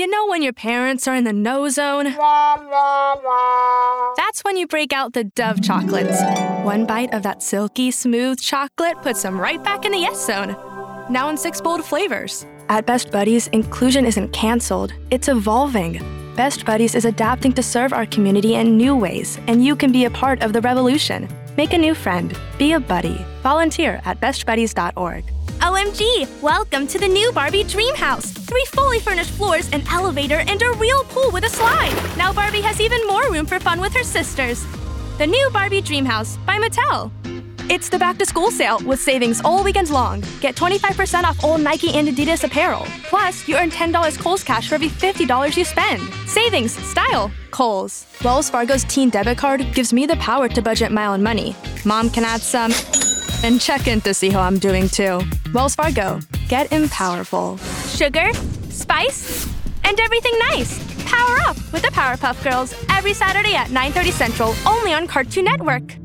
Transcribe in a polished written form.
You know when your parents are in the no zone? That's when you break out the Dove chocolates. One bite of that silky, smooth chocolate puts them right back in the yes zone. Now in 6 bold flavors. At Best Buddies, inclusion isn't canceled, it's evolving. Best Buddies is adapting to serve our community in new ways, and you can be a part of the revolution. Make a new friend. Be a buddy. Volunteer at bestbuddies.org. OMG! Welcome to the new Barbie Dream House. 3 fully furnished floors, an elevator, and a real pool with a slide. Now Barbie has even more room for fun with her sisters. The new Barbie Dream House by Mattel. It's the back-to-school sale with savings all weekend long. Get 25% off all Nike and Adidas apparel. Plus, you earn $10 Kohl's cash for every $50 you spend. Savings, style, Kohl's. Wells Fargo's Teen Debit Card gives me the power to budget my own money. Mom can add some and check in to see how I'm doing too. Wells Fargo. Get empowerful. Sugar, spice, and everything nice. Power up with the Powerpuff Girls every Saturday at 9:30 Central, only on Cartoon Network.